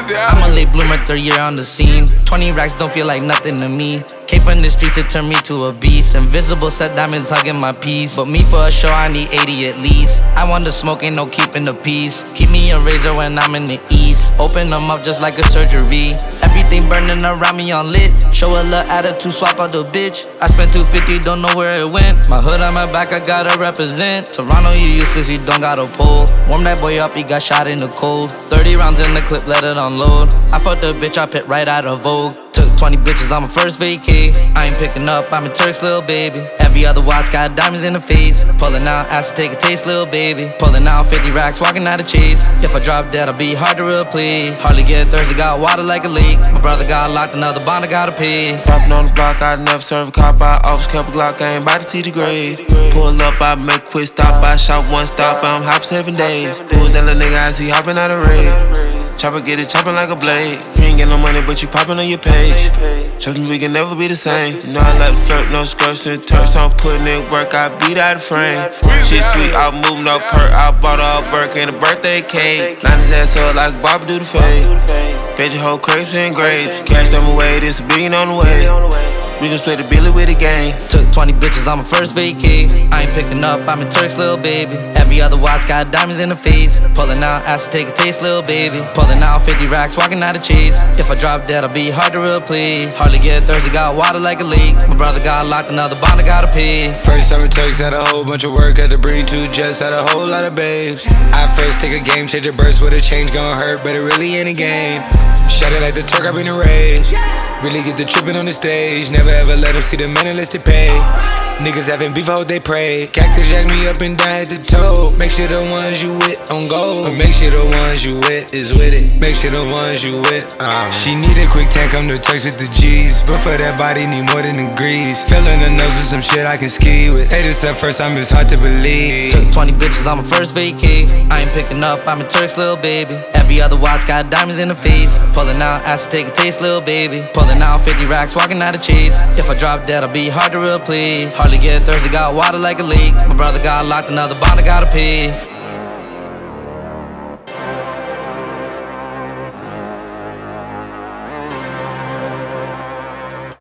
easy. I'm a late bloomer, third year on the scene. 20 racks don't feel like nothing to me. Came from the streets, it turned me to a beast. Invisible set diamonds hugging my piece. But me for a show, I need 80 at least. I want the smoke, ain't no keeping the peace. Keep me a razor when I'm in the east. Open them up just like a surgery. Everything burning around me on lit. Show a little attitude, swap out the bitch. I spent 250, don't know where it went. My hood on my back, I gotta represent. Toronto, you useless, you don't got a pole. Warm that boy up, he got shot in the cold. 30 rounds in the clip, let it unload. I fucked the bitch, I pit right out of Vogue. Took 20 bitches on my first vacay. I ain't picking up, I'm a Turk's little baby. Every other watch got diamonds in the face. Pulling out, asked to take a taste, little baby. Pulling out 50 racks, walking out of chase. If I drop dead, I'll be hard to replace. Hardly get thirsty, got water like a lake. My brother got locked, another bond I gotta pay. Poppin' on the block, I never serve a cop. I always kept a Glock, I ain't bout to see the grave. Pull up, I make a quick stop. I shot one stop, I'm hot for 7 days. Pull that little nigga, I see hopping out of raid. Chopper get it chopping like a blade. You ain't get no money, but you popping on your page. Chopping, we can never be the same. You know I like to flirt, no skirts and turks. I'm putting in work, I beat out the frame. Shit sweet, I'm moving up perk. I bought her a Burke and a birthday cake. Line his ass up like Bob do the fade. Fed your whole crates and grades. Cash them away, this a billion on the way. We gon' split the billy with the gang. Took 20 bitches on my first vacay. I ain't picking up, I'm a Turk's little baby. Every other watch got diamonds in the face. Pulling out, asked to take a taste, little baby. Pulling out 50 racks, walking out of chase. If I drop dead, I'll be hard to replace. Hardly get thirsty, got water like a lake. My brother got locked, another bond I gotta pay. First time a Turks, had a whole bunch of work. Had to bring 2 jets, had a whole lot of babes. I first take a game, change a burst with a change gon' hurt, but it really ain't a game. Shut it like the Turk, I've been a rage. Really get the trippin' on the stage. Never ever let them see the man unless they pay. Niggas having beef, I hope they pray. Cactus jack me up and down at the toe. Make sure the ones you with on go. Make sure the ones you with is with it. Make sure the ones you with. She need a quick tank, come to Turks with the G's. But for that body, need more than the grease. Filling the nose with some shit I can ski with. Hey, this up first time, it's hard to believe. Took 20 bitches on my first vacay. I ain't picking up, I'm a Turk's little baby. Every other watch got diamonds in the face. Pulling out, asked to take a taste, little baby. Pulling out 50 racks, walking out of chase. If I drop dead, I'll be hard to replace. Hardly get thirsty, got water like a lake. My brother got locked, another bond I gotta pay.